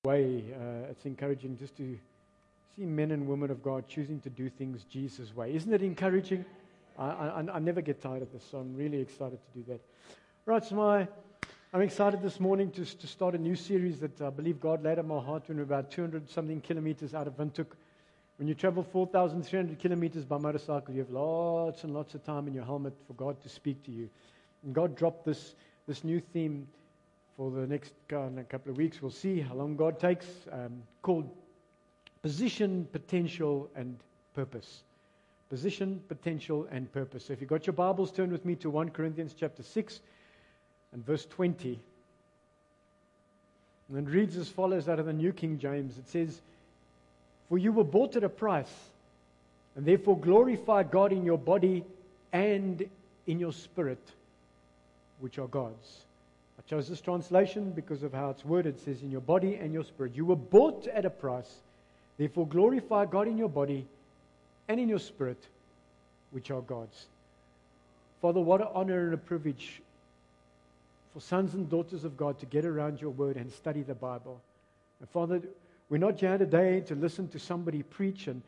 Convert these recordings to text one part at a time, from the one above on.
way. It's encouraging just to see men and women of God choosing to do things Jesus' way. Isn't it encouraging? I never get tired of this, so I'm really excited to do that. Right, so I'm excited this morning to start a new series that I believe God laid on my heart when we're about 200-something kilometers out of Windhoek. When you travel 4,300 kilometers by motorcycle, you have lots and lots of time in your helmet for God to speak to you. And God dropped this new theme for the next couple of weeks. We'll see how long God takes, called Position, Potential, and Purpose. Position, Potential, and Purpose. So if you've got your Bibles, turn with me to 1 Corinthians chapter 6 and verse 20. And it reads as follows out of the New King James. It says, "For you were bought at a price, and therefore glorify God in your body and in your spirit, which are God's." I chose this translation because of how it's worded. It says, in your body and your spirit. You were bought at a price, therefore glorify God in your body and in your spirit, which are God's. Father, what an honor and a privilege for sons and daughters of God to get around your word and study the Bible. And Father, we're not here today to listen to somebody preach, and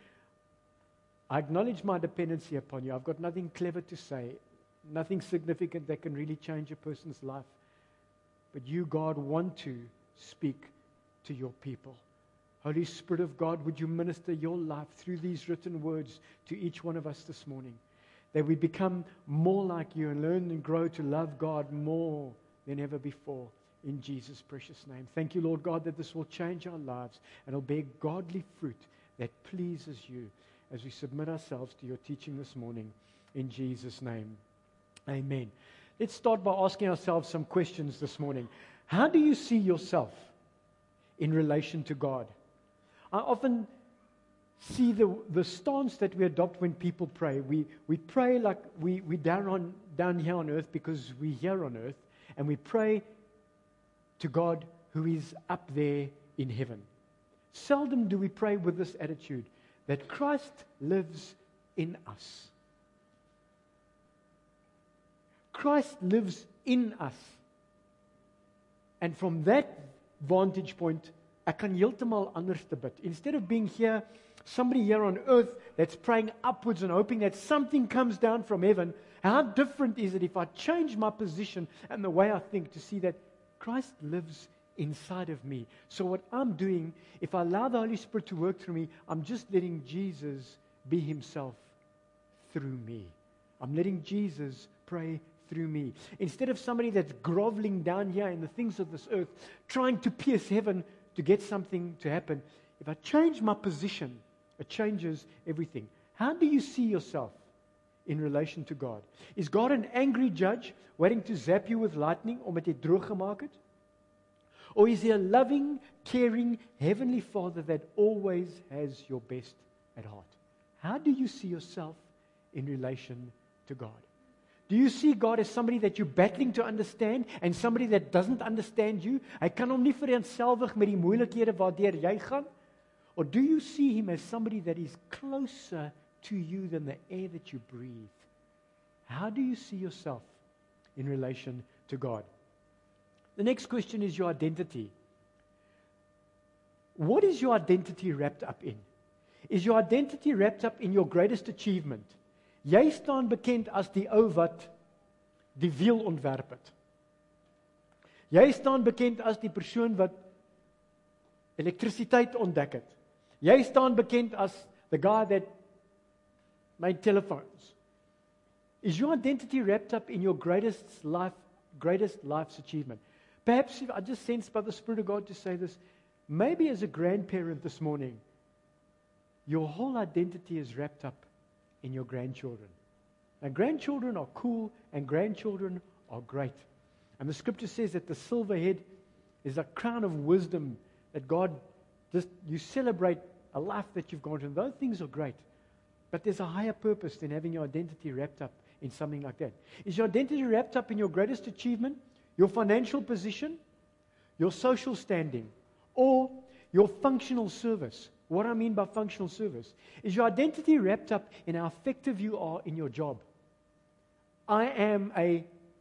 I acknowledge my dependency upon you. I've got nothing clever to say, nothing significant that can really change a person's life. But you, God, want to speak to your people. Holy Spirit of God, would you minister your life through these written words to each one of us this morning, that we become more like you and learn and grow to love God more than ever before. In Jesus' precious name. Thank you, Lord God, that this will change our lives and will bear godly fruit that pleases you as we submit ourselves to your teaching this morning. In Jesus' name. Amen. Let's start by asking ourselves some questions this morning. How do you see yourself in relation to God? I often see the stance that we adopt when people pray. We pray like we're down here on earth because we're here on earth, and we pray to God who is up there in heaven. Seldom do we pray with this attitude that Christ lives in us. Christ lives in us. And from that vantage point, ek kan heeltemal anders te bid. Instead of being here, somebody here on earth that's praying upwards and hoping that something comes down from heaven, how different is it if I change my position and the way I think to see that Christ lives inside of me? So what I'm doing, if I allow the Holy Spirit to work through me, I'm just letting Jesus be himself through me. I'm letting Jesus pray through me. Instead of somebody that's groveling down here in the things of this earth, trying to pierce heaven to get something to happen, if I change my position, it changes everything. How do you see yourself in relation to God? Is God an angry judge waiting to zap you with lightning omdat jy droog gemaak het? Or is he a loving, caring, heavenly Father that always has your best at heart? How do you see yourself in relation to God? Do you see God as somebody that you're battling to understand and somebody that doesn't understand you? Hy kan hom nie vereenselwig met die moeilikhede waardeur jy gaan? Or do you see him as somebody that is closer to you than the air that you breathe? How do you see yourself in relation to God? The next question is your identity. What is your identity wrapped up in? Is your identity wrapped up in your greatest achievement? Jy staan bekend as die ou wat die wiel ontwerp het. Jy staan bekend as die persoon wat elektrisiteit ontdek het. Jy staan bekend as the guy that made telephones. Is your identity wrapped up in your greatest life's achievement? Perhaps I just sense by the Spirit of God to say this, maybe as a grandparent this morning, your whole identity is wrapped up in your grandchildren. Now, grandchildren are cool and grandchildren are great. And the scripture says that the silver head is a crown of wisdom that God you celebrate a life that you've gone through. Those things are great. But there's a higher purpose than having your identity wrapped up in something like that. Is your identity wrapped up in your greatest achievement, your financial position, your social standing, or your functional service? What I mean by functional service is your identity wrapped up in how effective you are in your job.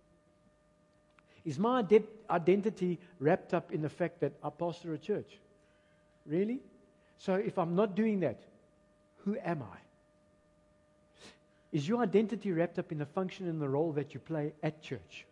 Is my identity wrapped up in the fact that I pastor a church? Really? So if I'm not doing that, who am I? Is your identity wrapped up in the function and the role that you play at church?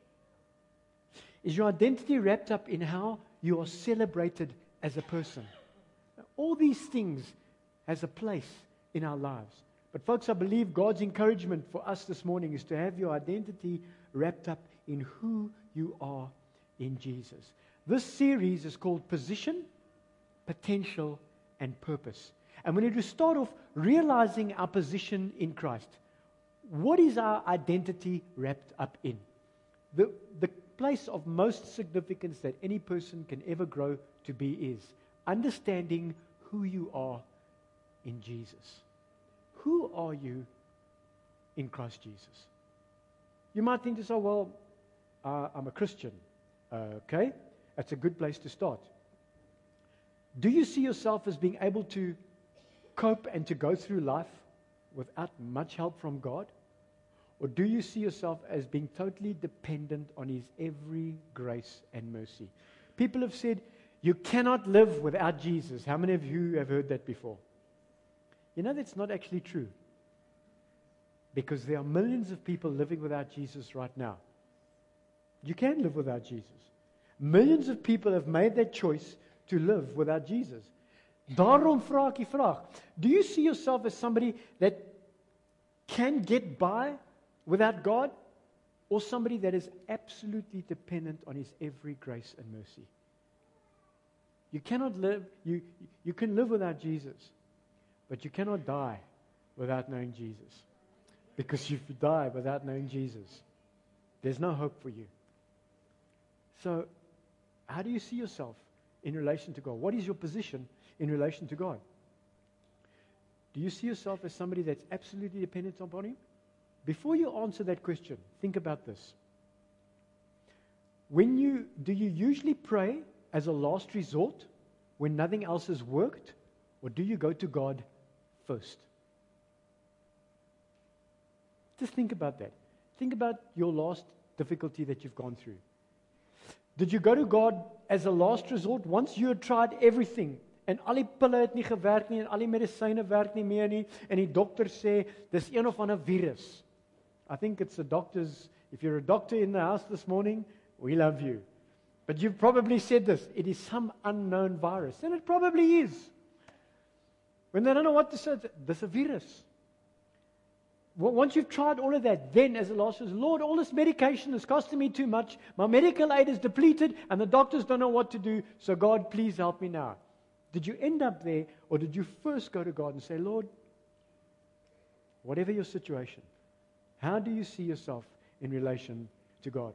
Is your identity wrapped up in how you are celebrated as a person? All these things has a place in our lives. But folks, I believe God's encouragement for us this morning is to have your identity wrapped up in who you are in Jesus. This series is called Position, Potential, and Purpose. And we need to start off realizing our position in Christ. What is our identity wrapped up in? The place of most significance that any person can ever grow to be is understanding who you are in Jesus. Who are you in Christ Jesus? You might think to yourself, well, I'm a Christian. Okay, that's a good place to start. Do you see yourself as being able to cope and to go through life without much help from God? Or do you see yourself as being totally dependent on His every grace and mercy? People have said, you cannot live without Jesus. How many of you have heard that before? You know, that's not actually true. Because there are millions of people living without Jesus right now. You can live without Jesus. Millions of people have made that choice to live without Jesus. Daarom vra ek die vraag, do you see yourself as somebody that can get by without God, or somebody that is absolutely dependent on His every grace and mercy? You cannot live, you can live without Jesus, but you cannot die without knowing Jesus. Because if you die without knowing Jesus, there's no hope for you. So, how do you see yourself in relation to God? What is your position in relation to God? Do you see yourself as somebody that's absolutely dependent upon Him? Before you answer that question, think about this. Do you usually pray as a last resort when nothing else has worked? Or do you go to God first? Just think about that. Think about your last difficulty that you've gone through. Did you go to God as a last resort once you had tried everything? En al die pille het nie gewerk nie en al die medisyne werk nie meer nie en die dokter sê dis een of ander virus. I think it's the doctors. If you're a doctor in the house this morning, we love you. But you've probably said this. It is some unknown virus. And it probably is. When they don't know what to say, there's a virus. Once you've tried all of that, then as a last resort, Lord, all this medication is costing me too much. My medical aid is depleted and the doctors don't know what to do. So God, please help me now. Did you end up there, or did you first go to God and say, Lord, whatever your situation, how do you see yourself in relation to God?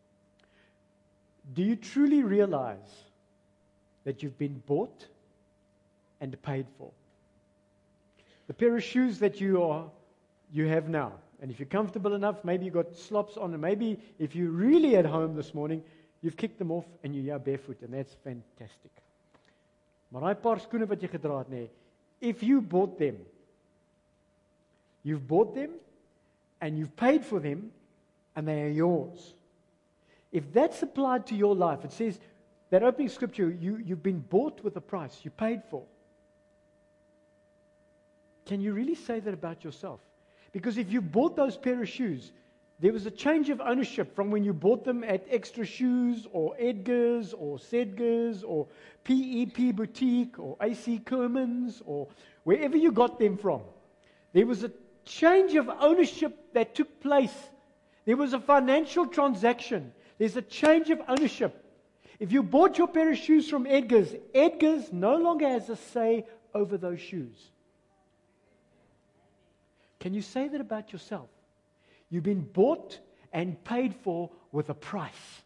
Do you truly realize that you've been bought and paid for? The pair of shoes that you have now, and if you're comfortable enough, maybe you've got slops on, and maybe if you're really at home this morning, you've kicked them off and you're barefoot, and that's fantastic. Maar daai paar skoene wat jy gedra het, nee, if you bought them, you've bought them and you've paid for them and they are yours. If that's applied to your life, it says, that opening scripture, you've been bought with a price, you paid for. Can you really say that about yourself? Because if you bought those pair of shoes, there was a change of ownership from when you bought them at Extra Shoes or Edgar's or Sedgar's or PEP Boutique or AC Kermans or wherever you got them from. There was a change of ownership that took place. There was a financial transaction. There's a change of ownership. If you bought your pair of shoes from Edgar's, Edgar's no longer has a say over those shoes. Can you say that about yourself? You've been bought and paid for with a price.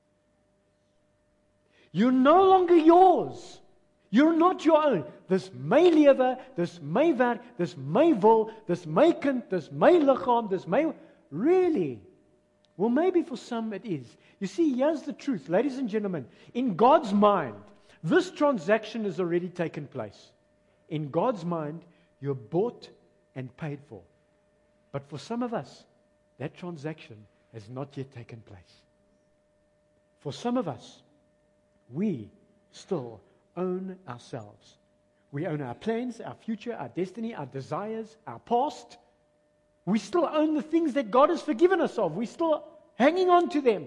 You're no longer yours. You're not your own. Dis my lewe, dis my werk, dis my wil, dis my kind, dis my liggaam, dis my... Really? Well, maybe for some it is. You see, here's the truth, ladies and gentlemen. In God's mind, this transaction has already taken place. In God's mind, you're bought and paid for. But for some of us, that transaction has not yet taken place. For some of us, we still own ourselves We own our plans, our future, our destiny, our desires, our past. We still own the things that God has forgiven us of. We're still hanging on to them.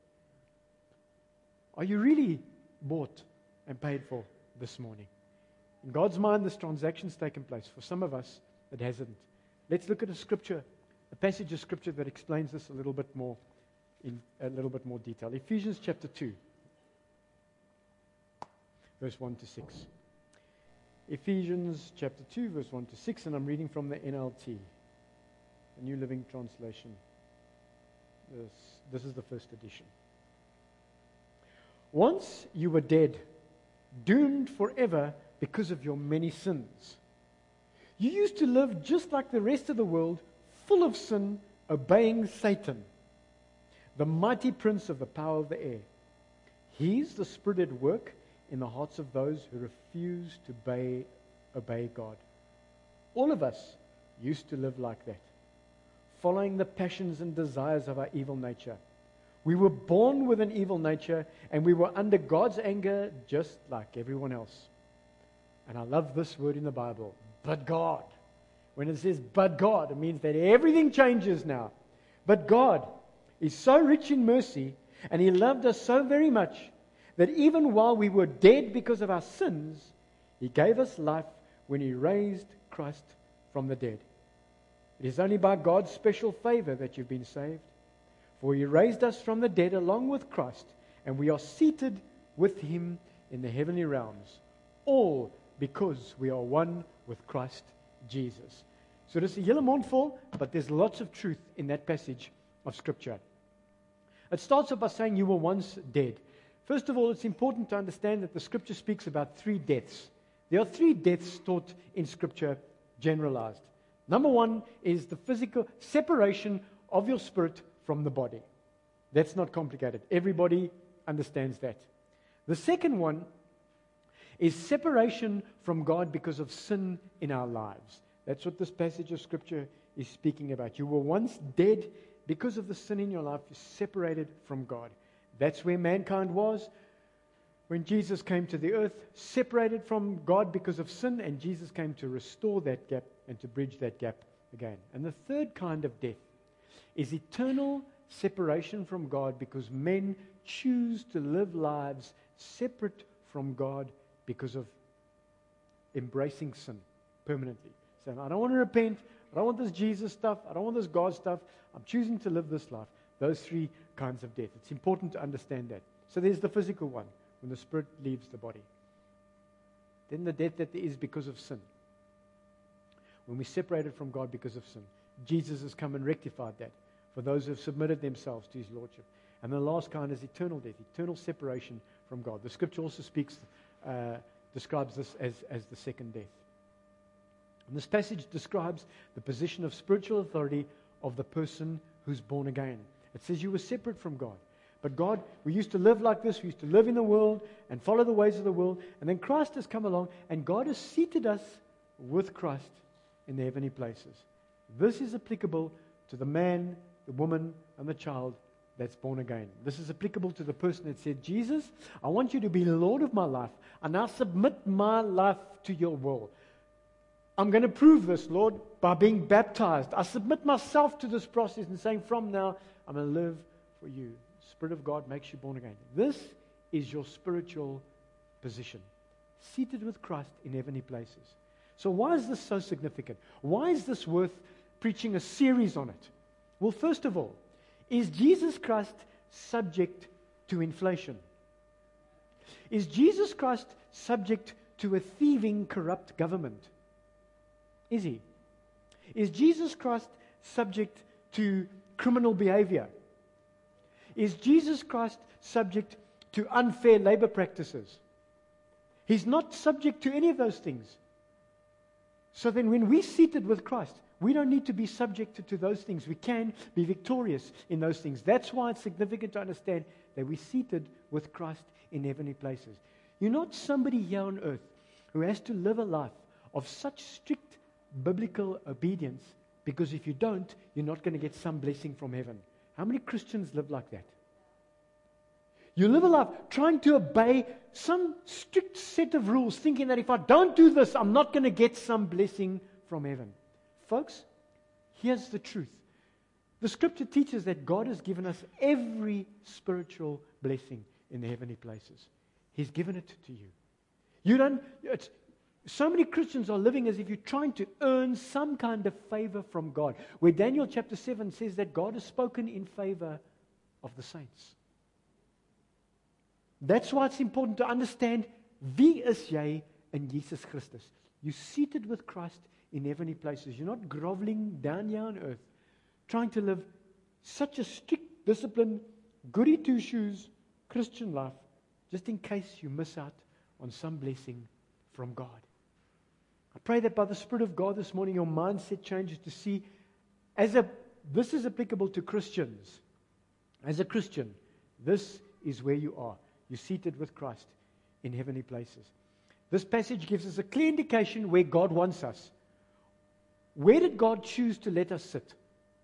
Are you really bought and paid for this morning? In God's mind, this transaction's taken place. For some of us, it hasn't. Let's look at a scripture, a passage of scripture that explains this a little bit more in a little bit more detail. Ephesians chapter 2, verse 1 to 6. Ephesians chapter 2, verse 1 to 6, and I'm reading from the NLT, the New Living Translation. This is the first edition. Once you were dead, doomed forever because of your many sins. You used to live just like the rest of the world, full of sin, obeying Satan, the mighty prince of the power of the air. He's the spirit at work in the hearts of those who refuse to obey God. All of us used to live like that, following the passions and desires of our evil nature. We were born with an evil nature, and we were under God's anger just like everyone else. And I love this word in the Bible, but God. When it says but God, it means that everything changes now. But God is so rich in mercy, and He loved us so very much, that even while we were dead because of our sins, He gave us life when He raised Christ from the dead. It is only by God's special favor that you've been saved. For He raised us from the dead along with Christ, and we are seated with Him in the heavenly realms, all because we are one with Christ Jesus. So this is a hele mondvol, but there's lots of truth in that passage of Scripture. It starts off by saying you were once dead. First of all, it's important to understand that the Scripture speaks about 3 deaths. There are 3 deaths taught in Scripture, generalized. Number 1 is the physical separation of your spirit from the body. That's not complicated. Everybody understands that. The second one is separation from God because of sin in our lives. That's what this passage of Scripture is speaking about. You were once dead because of the sin in your life. You're separated from God. That's where mankind was when Jesus came to the earth, separated from God because of sin, and Jesus came to restore that gap and to bridge that gap again. And the third kind of death is eternal separation from God because men choose to live lives separate from God because of embracing sin permanently. Saying, I don't want to repent, I don't want this Jesus stuff, I don't want this God stuff, I'm choosing to live this life. Those 3 kinds of death. It's important to understand that. So there's the physical one, when the spirit leaves the body. Then the death that there is because of sin. When we're separated from God because of sin. Jesus has come and rectified that for those who have submitted themselves to His Lordship. And the last kind is eternal death, eternal separation from God. The Scripture also describes this as the second death. And this passage describes the position of spiritual authority of the person who's born again. It says you were separate from God. But God, we used to live like this. We used to live in the world and follow the ways of the world. And then Christ has come along, and God has seated us with Christ in the heavenly places. This is applicable to the man, the woman, and the child that's born again. This is applicable to the person that said, Jesus, I want you to be Lord of my life. I now submit my life to your will. I'm going to prove this, Lord, by being baptized. I submit myself to this process and saying, from now, I'm going to live for you. The Spirit of God makes you born again. This is your spiritual position, seated with Christ in heavenly places. So why is this so significant? Why is this worth preaching a series on it? Well, first of all, is Jesus Christ subject to inflation? Is Jesus Christ subject to a thieving, corrupt government? Is He? Is Jesus Christ subject to criminal behavior? Is Jesus Christ subject to unfair labor practices? He's not subject to any of those things. So then when we're seated with Christ, we don't need to be subjected to those things. We can be victorious in those things. That's why it's significant to understand that we're seated with Christ in heavenly places. You're not somebody here on earth who has to live a life of such strict biblical obedience, because if you don't, you're not going to get some blessing from heaven. How many Christians live like that? You live a life trying to obey some strict set of rules, thinking that if I don't do this, I'm not going to get some blessing from heaven. Folks, here's the truth. The scripture teaches that God has given us every spiritual blessing in the heavenly places. He's given it to you. So many Christians are living as if you're trying to earn some kind of favor from God. Where Daniel chapter 7 says that God has spoken in favor of the saints. That's why it's important to understand wie is jy in Jesus Christus. You're seated with Christ in heavenly places. You're not groveling down here on earth, trying to live such a strict, disciplined, goody two-shoes Christian life, just in case you miss out on some blessing from God. I pray that by the Spirit of God this morning, your mindset changes to see, this is applicable to Christians. As a Christian, this is where you are. You're seated with Christ in heavenly places. This passage gives us a clear indication where God wants us. Where did God choose to let us sit?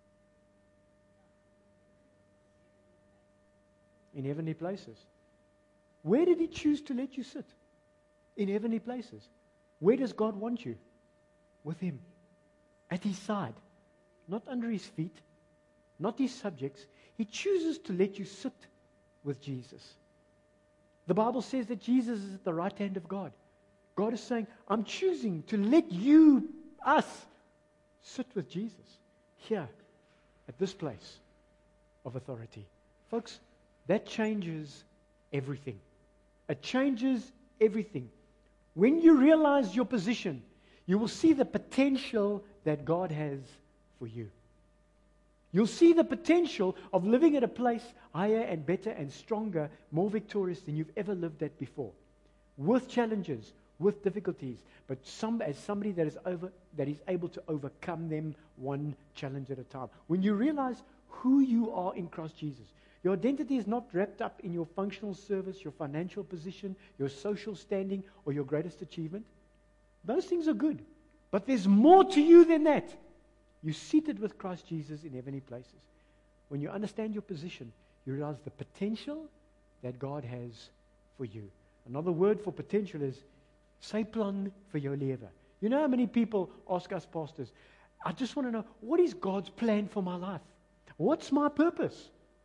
In heavenly places. Where did He choose to let you sit? In heavenly places. Where does God want you? With Him. At His side. Not under His feet. Not His subjects. He chooses to let you sit with Jesus. The Bible says that Jesus is at the right hand of God. God is saying, I'm choosing to let us, sit with Jesus here at this place of authority. Folks, that changes everything. It changes everything. When you realize your position, you will see the potential that God has for you. You'll see the potential of living at a place higher and better and stronger, more victorious than you've ever lived at before. With challenges, with difficulties, but as somebody that is able to overcome them one challenge at a time. When you realize who you are in Christ Jesus, your identity is not wrapped up in your functional service, your financial position, your social standing, or your greatest achievement. Those things are good, but there's more to you than that. You're seated with Christ Jesus in heavenly places. When you understand your position, you realize the potential that God has for you. Another word for potential is sy plan vir jou lewe. You know how many people ask us pastors, I just want to know, what is God's plan for my life? What's my purpose?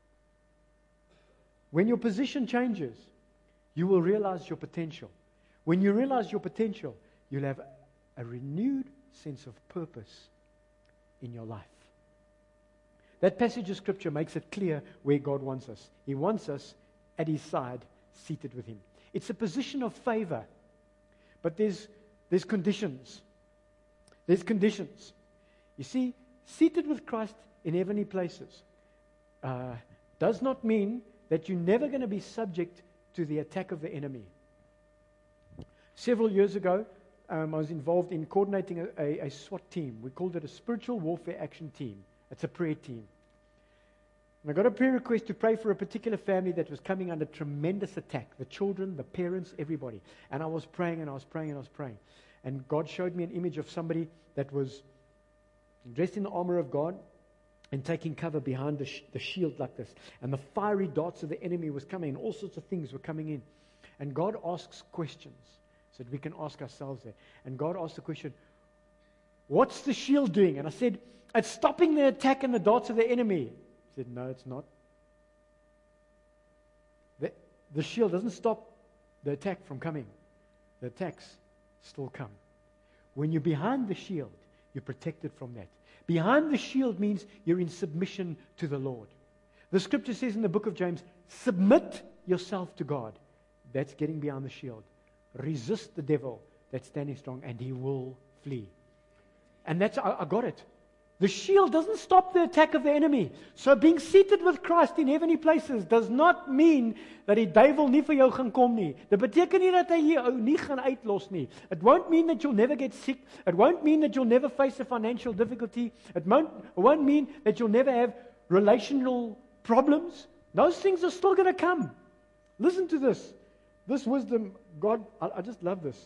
When your position changes, you will realize your potential. When you realize your potential, you'll have a renewed sense of purpose in your life. That passage of Scripture makes it clear where God wants us. He wants us at His side, seated with Him. It's a position of favor, but there's conditions. There's conditions. You see, seated with Christ in heavenly places does not mean that you're never going to be subject to the attack of the enemy. Several years ago, I was involved in coordinating a SWAT team. We called it a Spiritual Warfare Action Team. It's a prayer team. And I got a prayer request to pray for a particular family that was coming under tremendous attack. The children, the parents, everybody. And I was praying and I was praying and I was praying. And God showed me an image of somebody that was dressed in the armor of God and taking cover behind the shield like this. And the fiery darts of the enemy was coming and all sorts of things were coming in. And God asks questions. So that we can ask ourselves that. And God asked the question, what's the shield doing? And I said, it's stopping the attack and the darts of the enemy. He said, no, it's not. The shield doesn't stop the attack from coming. The attacks still come. When you're behind the shield, you're protected from that. Behind the shield means you're in submission to the Lord. The scripture says in the book of James, submit yourself to God. That's getting behind the shield. Resist the devil that's standing strong and he will flee. And that's, I got it. The shield doesn't stop the attack of the enemy. So being seated with Christ in heavenly places does not mean that die duivel nie vir jou gaan kom nie. Dit beteken nie dat hy jou nie gaan uitlos nie. It won't mean that you'll never get sick. It won't mean that you'll never face a financial difficulty. It won't mean that you'll never have relational problems. Those things are still going to come. Listen to this. This wisdom, God, I just love this.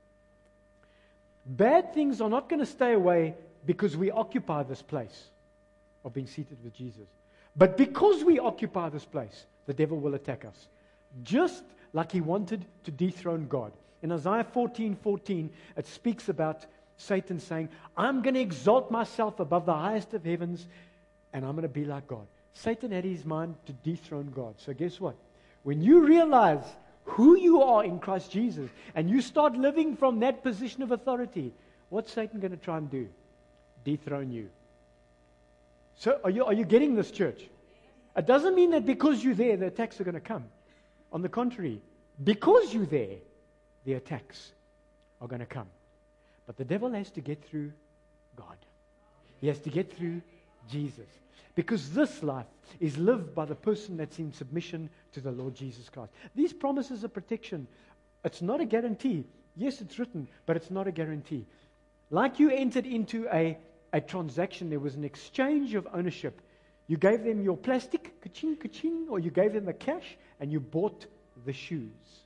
Bad things are not going to stay away because we occupy this place of being seated with Jesus. But because we occupy this place, the devil will attack us. just like he wanted to dethrone God. In Isaiah 14:14, it speaks about Satan saying, I'm going to exalt myself above the highest of heavens, and I'm going to be like God. Satan had his mind to dethrone God. So guess what? When you realize who you are in Christ Jesus, and you start living from that position of authority, what's Satan going to try and do? Dethrone you. So are you getting this, church? It doesn't mean that because you're there, the attacks are going to come. On the contrary, because you're there, the attacks are going to come. But the devil has to get through God. He has to get through Jesus. Because this life is lived by the person that's in submission to the Lord Jesus Christ. These promises of protection, it's not a guarantee. Yes, it's written, but it's not a guarantee. Like you entered into a transaction, there was an exchange of ownership. You gave them your plastic, ka-ching, ka-ching, or you gave them the cash, and you bought the shoes.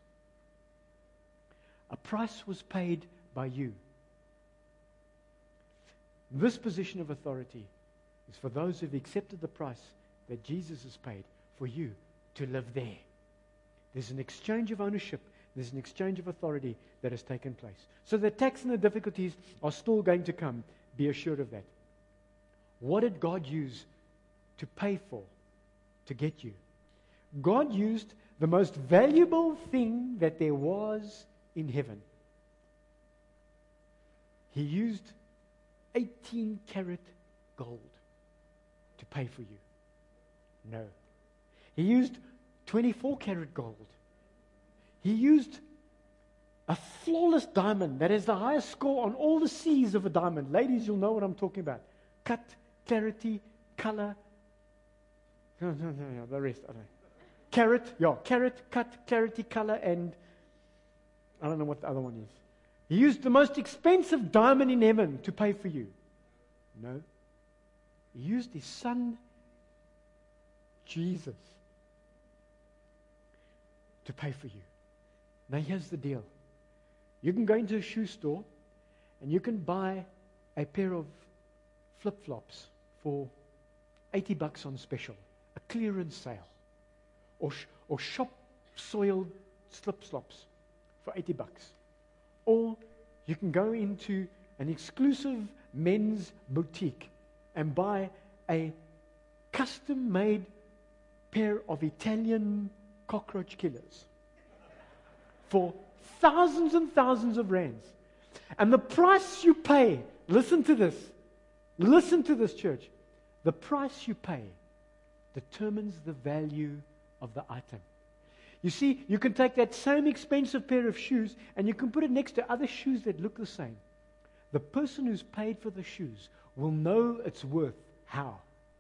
A price was paid by you. This position of authority is for those who've accepted the price that Jesus has paid for you to live there. There's an exchange of ownership. There's an exchange of authority that has taken place. So the attacks and the difficulties are still going to come. Be assured of that. What did God use to pay for, to get you? God used the most valuable thing that there was in heaven. He used 18-karat gold to pay for you. No. He used 24-karat gold. He used a flawless diamond that has the highest score on all the C's of a diamond. Ladies, you'll know what I'm talking about. Cut, clarity, color. No, the rest, I don't know. Carat, cut, clarity, color, and I don't know what the other one is. He used the most expensive diamond in heaven to pay for you. No. He used his son, Jesus, to pay for you. Now here's the deal. You can go into a shoe store and you can buy a pair of flip-flops for $80 on special, a clearance sale, or shop soiled slip-flops for $80. Or you can go into an exclusive men's boutique and buy a custom-made pair of Italian cockroach killers for thousands and thousands of rands. And the price you pay, listen to this, church. The price you pay determines the value of the item. You see, you can take that same expensive pair of shoes and you can put it next to other shoes that look the same. The person who's paid for the shoes will know its worth. How?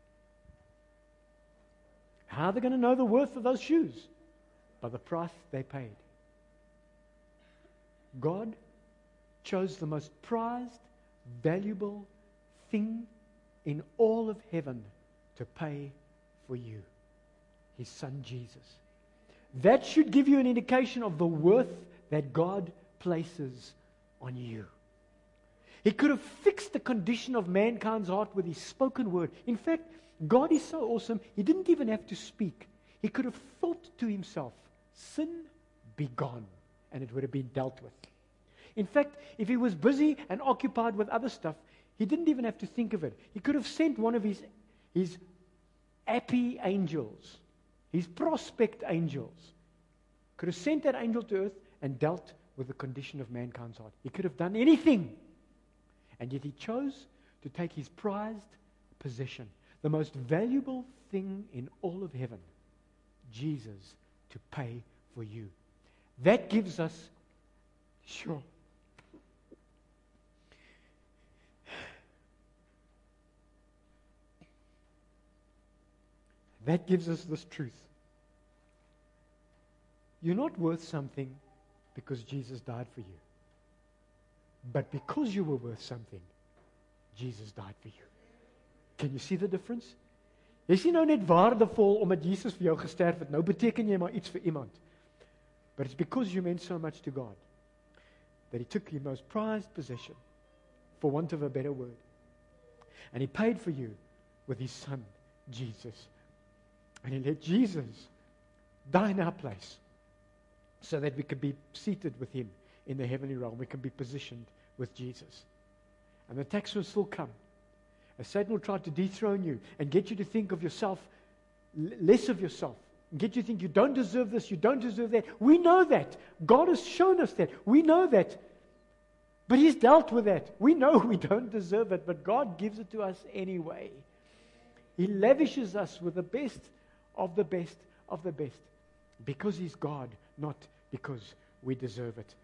How are they going to know the worth of those shoes? By the price they paid. God chose the most prized, valuable thing in all of heaven to pay for you. His son Jesus. That should give you an indication of the worth that God places on you. He could have fixed the condition of mankind's heart with His spoken word. In fact, God is so awesome, He didn't even have to speak. He could have thought to Himself, sin be gone, and it would have been dealt with. In fact, if He was busy and occupied with other stuff, He didn't even have to think of it. He could have sent one of His happy angels, His prospect angels, could have sent that angel to earth and dealt with the condition of mankind's heart. He could have done anything. And yet He chose to take His prized possession, the most valuable thing in all of heaven, Jesus, to pay for you. That gives us, sure, that gives us this truth. You're not worth something because Jesus died for you. But because you were worth something, Jesus died for you. Can you see the difference? Jy is nie nou net waardevol omdat Jesus vir jou gesterf het. Nou beteken jy maar iets vir iemand. But it's because you meant so much to God that He took your most prized possession, for want of a better word, and He paid for you with His Son, Jesus. And He let Jesus die in our place so that we can be seated with him in the heavenly realm. We can be positioned with Jesus. And the attacks will still come. As Satan will try to dethrone you and get you to think of yourself, less of yourself, and get you to think you don't deserve this, you don't deserve that. We know that. God has shown us that. We know that. But he's dealt with that. We know we don't deserve it, but God gives it to us anyway. He lavishes us with the best of the best of the best. Because he's God, not because we deserve it.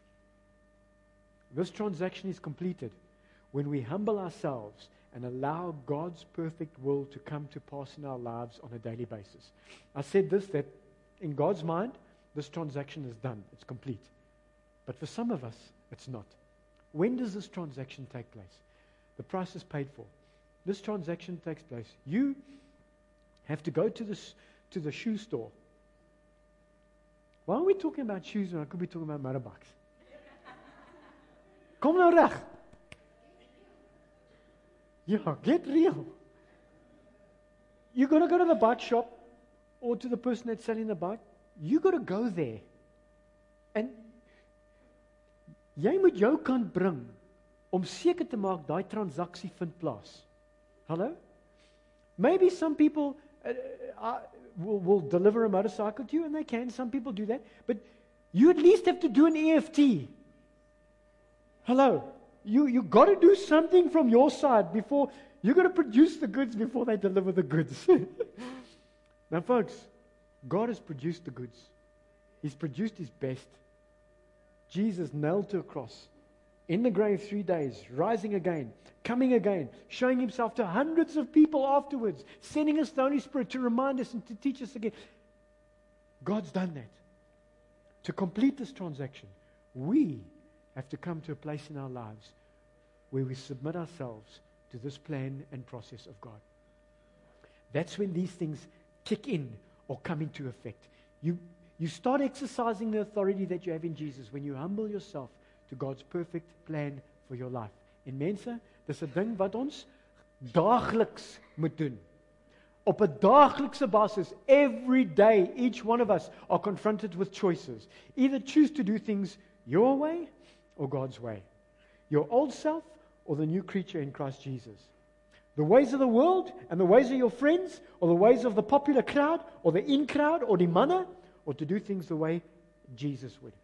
This transaction is completed when we humble ourselves and allow God's perfect will to come to pass in our lives on a daily basis. I said this, that in God's mind, this transaction is done. It's complete. But for some of us, it's not. When does this transaction take place? The price is paid for. This transaction takes place. You have to go to the shoe store. Why are we talking about shoes when I could be talking about motorbikes? Kom nou reg. Yeah, get real. You got to go to the bike shop or to the person that's selling the bike. You got to go there. And jy moet jou kant bring om seker te maak daai transaksie vind plaas. Hello? Maybe some people will deliver a motorcycle to you, and they can. Some people do that. But you at least have to do an EFT. Hello? You got to do something from your side before, you got to produce the goods before they deliver the goods. Now folks, God has produced the goods. He's produced his best. Jesus nailed to a cross, in the grave 3 days, rising again, coming again, showing himself to hundreds of people afterwards, sending us the Holy Spirit to remind us and to teach us again. God's done that. To complete this transaction, we have to come to a place in our lives where we submit ourselves to this plan and process of God. That's when these things kick in or come into effect. You start exercising the authority that you have in Jesus when you humble yourself to God's perfect plan for your life. En mense, dis 'n ding wat ons daagliks moet doen. Op 'n daaglikse basis, every day, each one of us are confronted with choices. Either choose to do things your way or God's way. Your old self or the new creature in Christ Jesus. The ways of the world and the ways of your friends, or the ways of the popular crowd or the in crowd or the manna, or to do things the way Jesus would.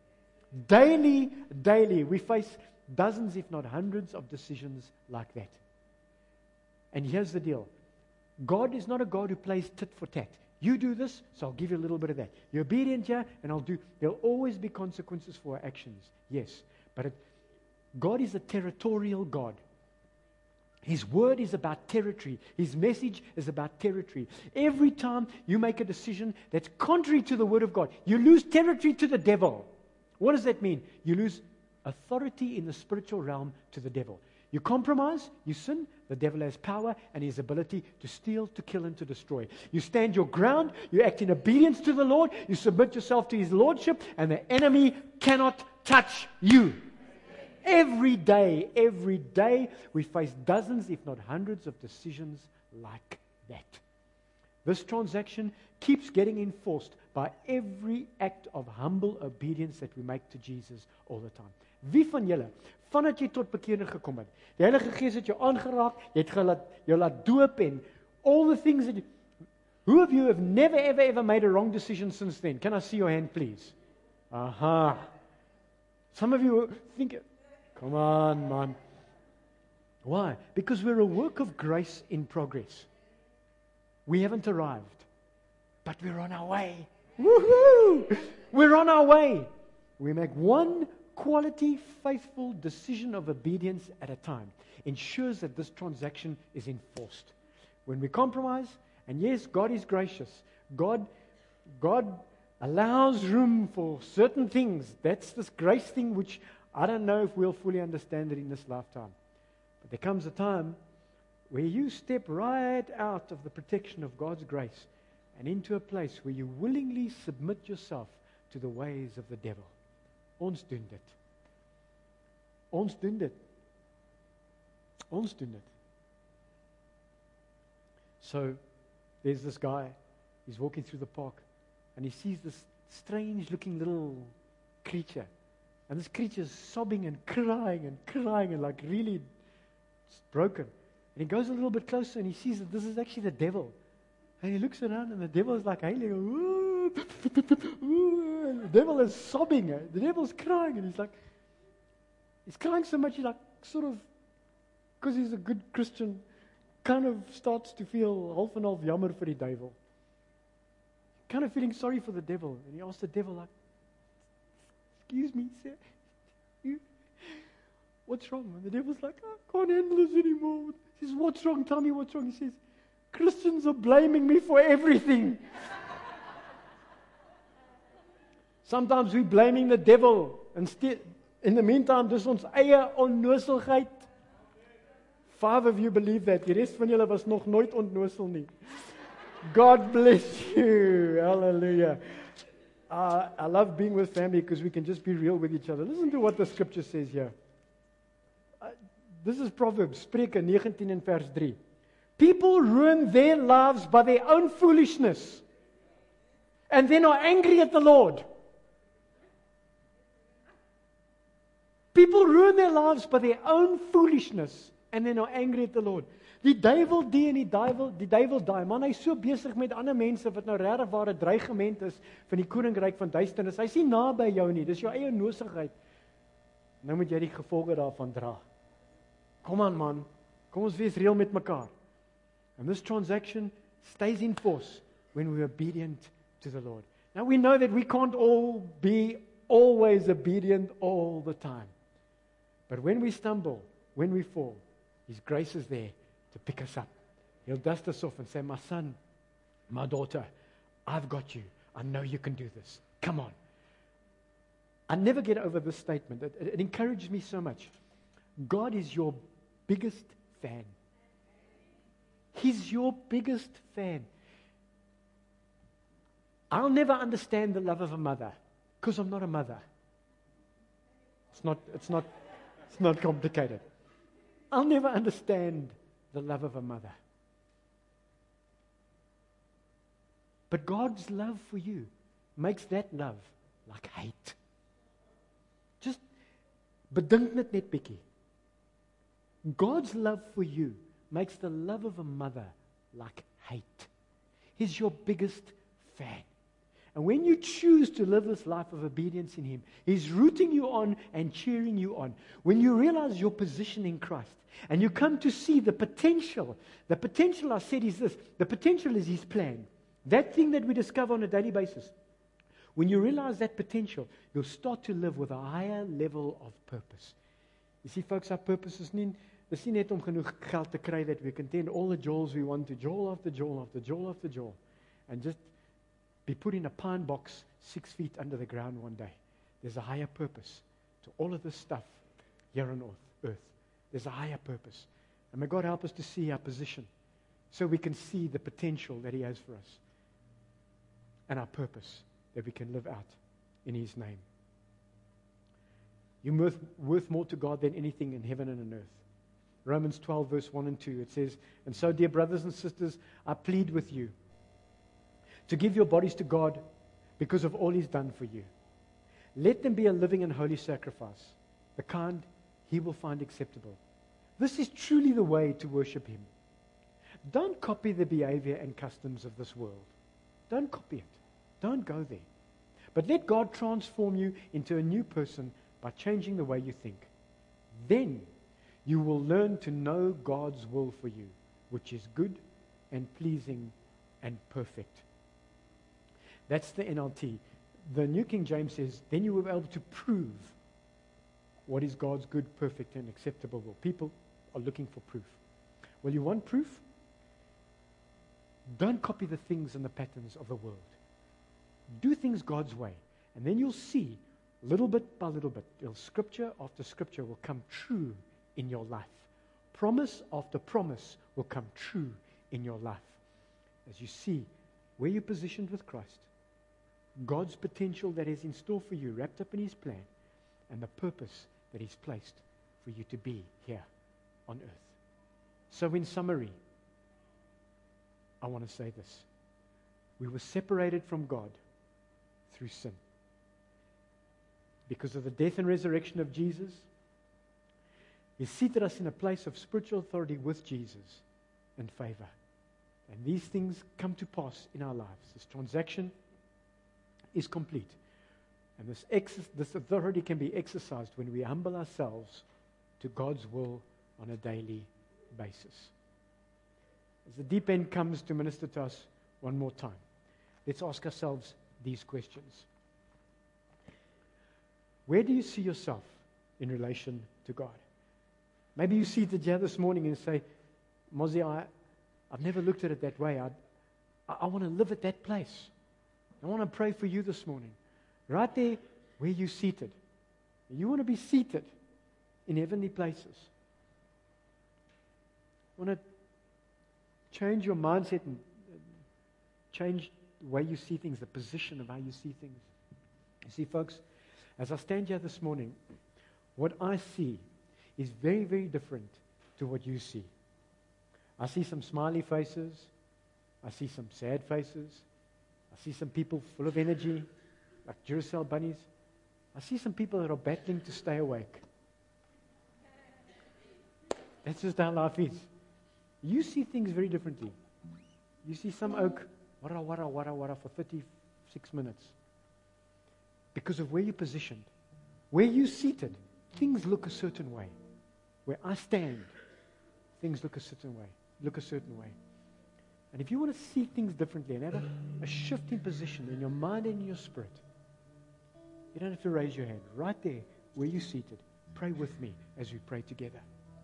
Daily, we face dozens, if not hundreds, of decisions like that. And here's the deal. God is not a God who plays tit for tat. You do this, so I'll give you a little bit of that. You're obedient here, and there'll always be consequences for our actions. Yes, but God is a territorial God. His word is about territory. His message is about territory. Every time you make a decision that's contrary to the word of God, you lose territory to the devil. What does that mean? You lose authority in the spiritual realm to the devil. You compromise, you sin, the devil has power and his ability to steal, to kill, and to destroy. You stand your ground, you act in obedience to the Lord, you submit yourself to his lordship, and the enemy cannot touch you. Every day, we face dozens, if not hundreds, of decisions like that. This transaction keeps getting enforced by every act of humble obedience that we make to Jesus all the time. Wie van julle, vandat jy tot bekering gekom het, die Heilige Gees het jou aangeraak, jy het jou laat doop en all the things that who of you have never ever made a wrong decision since then? Can I see your hand, please? Aha. Some of you think, come on, man. Why? Because we're a work of grace in progress. We haven't arrived, but we're on our way. Woohoo! We're on our way. We make one quality, faithful decision of obedience at a time. Ensures that this transaction is enforced. When we compromise, and yes, God is gracious. God allows room for certain things. That's this grace thing which I don't know if we'll fully understand it in this lifetime. But there comes a time where you step right out of the protection of God's grace and into a place where you willingly submit yourself to the ways of the devil. Ons doen dit. Ons doen dit. Ons doen dit. So, there's this guy, he's walking through the park, and he sees this strange looking little creature. And this creature is sobbing and crying and like really broken. And he goes a little bit closer and he sees that this is actually the devil. And he looks around and the devil is like hailing. Ooh, ooh, and the devil is sobbing. The devil is crying and he's crying so much he like sort of, because he's a good Christian, kind of starts to feel half and half jammer for the devil. Kind of feeling sorry for the devil. And he asks the devil like, excuse me, sir, what's wrong? And the devil's like, I can't handle this anymore. He says, what's wrong? Tell me what's wrong. He says, Christians are blaming me for everything. Sometimes we're blaming the devil. Instead, in the meantime, dis ons eie onnoselheid. 5 of you believe that. Die rest van julle was nog nooit onnosel nie. God bless you. Hallelujah. I love being with family because we can just be real with each other. Listen to what the scripture says here. This is Proverbs, Spreuke 19 and verse 3. People ruin their lives by their own foolishness and then are angry at the Lord. People ruin their lives by their own foolishness and then are angry at the Lord. Die duiwel die en die duiwel daai, man, hy is so besig met ander mense wat nou regtig ware dreigement is van die koninkryk van duisternis. Hy is nie naby jou nie, dis jou eie nosigheid. Nou moet jy die gevolge daarvan dra. Kom aan man, kom ons wees reël met mekaar. And this transaction stays in force when we're obedient to the Lord. Now we know that we can't all be always obedient all the time. But when we stumble, when we fall, His grace is there to pick us up. He'll dust us off and say, my son, my daughter, I've got you. I know you can do this. Come on. I never get over this statement. It encourages me so much. God is your biggest fan. He's your biggest fan. I'll never understand the love of a mother because I'm not a mother. It's not complicated. I'll never understand the love of a mother. But God's love for you makes that love like hate. Just bedink dit net bietjie. God's love for you makes the love of a mother like hate. He's your biggest fan. And when you choose to live this life of obedience in Him, He's rooting you on and cheering you on. When you realize your position in Christ, and you come to see the potential I said is this, the potential is His plan. That thing that we discover on a daily basis. When you realize that potential, you'll start to live with a higher level of purpose. You see, folks, our purpose is nie net om genoeg geld te kry that we can attend all the jewels we want to, jewel after jewel after jewel after jewel, and just be put in a pine box 6 feet under the ground one day. There's a higher purpose to all of this stuff here on earth. There's a higher purpose. And may God help us to see our position so we can see the potential that He has for us and our purpose that we can live out in His name. You're worth more to God than anything in heaven and on earth. Romans 12 verse 1 and 2, it says, and so, dear brothers and sisters, I plead with you to give your bodies to God because of all He's done for you. Let them be a living and holy sacrifice, the kind He will find acceptable. This is truly the way to worship Him. Don't copy the behavior and customs of this world. Don't copy it. Don't go there. But let God transform you into a new person by changing the way you think. Then you will learn to know God's will for you, which is good and pleasing and perfect. That's the NLT. The New King James says, then you will be able to prove what is God's good, perfect, and acceptable will. People are looking for proof. Well, you want proof? Don't copy the things and the patterns of the world. Do things God's way. And then you'll see, little bit by little bit, scripture after scripture will come true in your life. Promise after promise will come true in your life. As you see where you're positioned with Christ, God's potential that is in store for you, wrapped up in His plan, and the purpose that He's placed for you to be here on earth. So in summary, I want to say this. We were separated from God through sin. Because of the death and resurrection of Jesus, He seated us in a place of spiritual authority with Jesus and favor. And these things come to pass in our lives. This transaction is complete. And this authority can be exercised when we humble ourselves to God's will on a daily basis. As the deep end comes to minister to us one more time, let's ask ourselves these questions. Where do you see yourself in relation to God? Maybe you see it here this morning and say, Mozzie, I've never looked at it that way. I want to live at that place. I want to pray for you this morning. Right there where you're seated. You want to be seated in heavenly places. You want to change your mindset and change the way you see things, the position of how you see things. You see, folks, as I stand here this morning, what I see is very, very different to what you see. I see some smiley faces. I see some sad faces. I see some people full of energy, like Duracell bunnies. I see some people that are battling to stay awake. That's just how life is. You see things very differently. You see some oak, wara, wara, wara, wara, for 36 minutes. Because of where you're positioned. Where you're seated, things look a certain way. Where I stand, things look a certain way. And if you want to see things differently and have a shift in position in your mind and in your spirit, you don't have to raise your hand. Right there, where you're seated, pray with me as we pray together.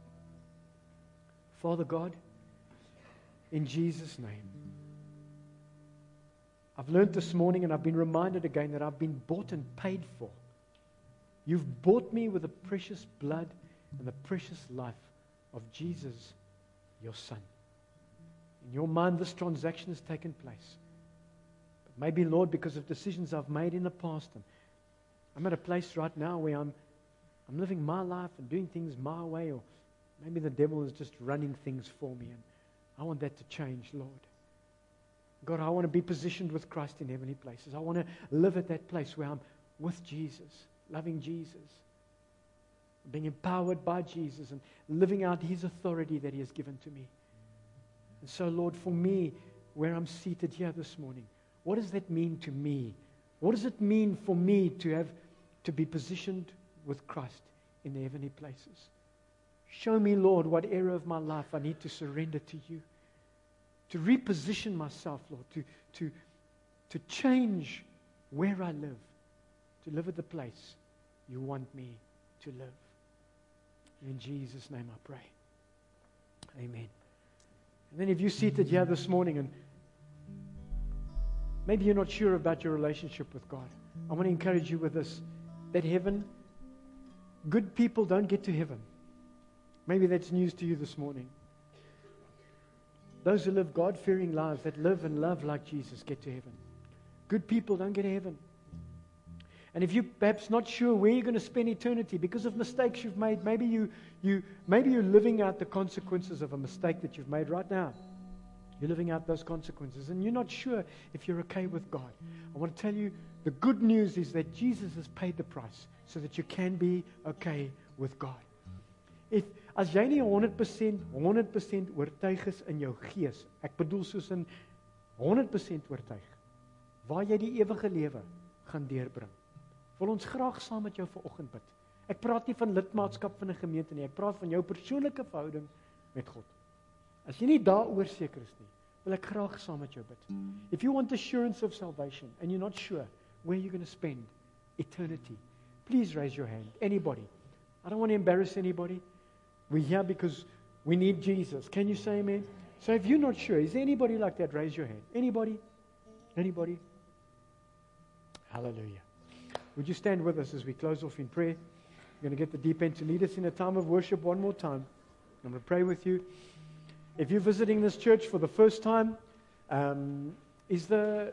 Father God, in Jesus' name, I've learned this morning and I've been reminded again that I've been bought and paid for. You've bought me with the precious blood and the precious life of Jesus, your Son. In your mind, this transaction has taken place. But maybe, Lord, because of decisions I've made in the past, and I'm at a place right now where I'm living my life and doing things my way, or maybe the devil is just running things for me, and I want that to change, Lord. God, I want to be positioned with Christ in heavenly places. I want to live at that place where I'm with Jesus, loving Jesus, being empowered by Jesus and living out His authority that He has given to me. And so, Lord, for me, where I'm seated here this morning, what does that mean to me? What does it mean for me to be positioned with Christ in the heavenly places? Show me, Lord, what area of my life I need to surrender to you, to reposition myself, Lord, to change where I live, to live at the place you want me to live. In Jesus' name I pray. Amen. And then if you're seated here this morning and maybe you're not sure about your relationship with God, I want to encourage you with this, that heaven, good people don't get to heaven. Maybe that's news to you this morning. Those who live God-fearing lives, that live and love like Jesus, get to heaven. Good people don't get to heaven. And if you're perhaps not sure where you're going to spend eternity because of mistakes you've made, maybe you're living out the consequences of a mistake that you've made right now. You're living out those consequences, and you're not sure if you're okay with God. I want to tell you, the good news is that Jesus has paid the price so that you can be okay with God. As jy nie 100% oortuig is in jou gees, ek bedoel soos in 100% oortuig, waar jy die ewige lewe gaan deurbring, wil ons graag saam met jou vanoggend bid. Ek praat nie van lidmaatskap van 'n gemeente nie, ek praat van jou persoonlike verhouding met God. As jy nie daaroor seker is nie, wil ek graag saam met jou bid. If you want assurance of salvation and you're not sure where you're going to spend eternity, please raise your hand. Anybody. I don't want to embarrass anybody. We're here because we need Jesus. Can you say amen? So if you're not sure, is there anybody like that? Raise your hand. Anybody? Anybody? Hallelujah. Would you stand with us as we close off in prayer? We're going to get the deep end to lead us in a time of worship one more time. I'm going to pray with you. If you're visiting this church for the first time, is the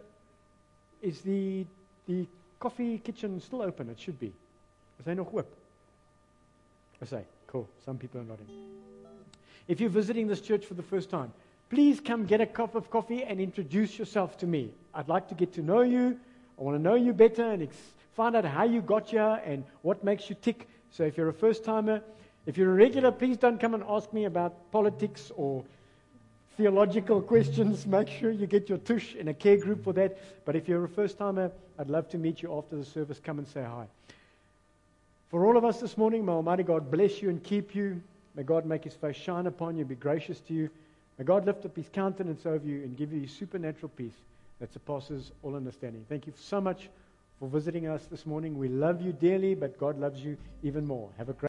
coffee kitchen still open? It should be. Is hy nog oop? I say, cool. Some people are nodding. If you're visiting this church for the first time, please come get a cup of coffee and introduce yourself to me. I'd like to get to know you. I want to know you better and find out how you got here and what makes you tick. So if you're a first-timer, if you're a regular, please don't come and ask me about politics or theological questions. Make sure you get your tush in a care group for that. But if you're a first-timer, I'd love to meet you after the service. Come and say hi. For all of us this morning, may Almighty God bless you and keep you. May God make His face shine upon you, be gracious to you. May God lift up His countenance over you and give you His supernatural peace that surpasses all understanding. Thank you so much for visiting us this morning. We love you dearly, but God loves you even more. Have a great